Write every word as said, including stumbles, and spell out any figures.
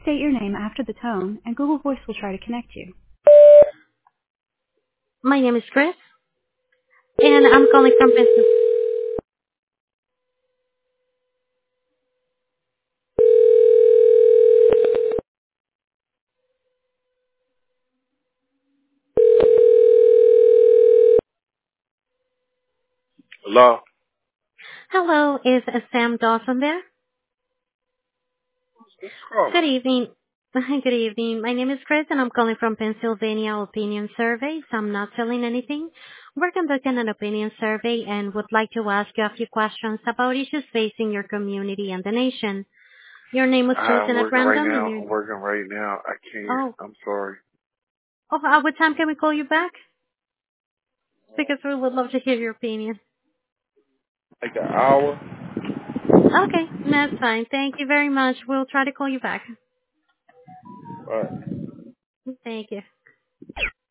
state your name after the tone, and Google Voice will try to connect you. My name is Chris, and I'm calling from Pennsylvania. Hello? Hello, is uh, Sam Dawson there? Who's calling? Good evening. Good evening. My name is Chris, and I'm calling from Pennsylvania Opinion Surveys. I'm not selling anything. We're conducting an opinion survey and would like to ask you a few questions about issues facing your community and the nation. Your name was I'm chosen at working right random, and now. you... I'm working right now. I can't. Oh, I'm sorry. oh, at what time can we call you back? Because we would love to hear your opinion. Like an hour? Okay, that's fine. Thank you very much. We'll try to call you back. All right. Thank you.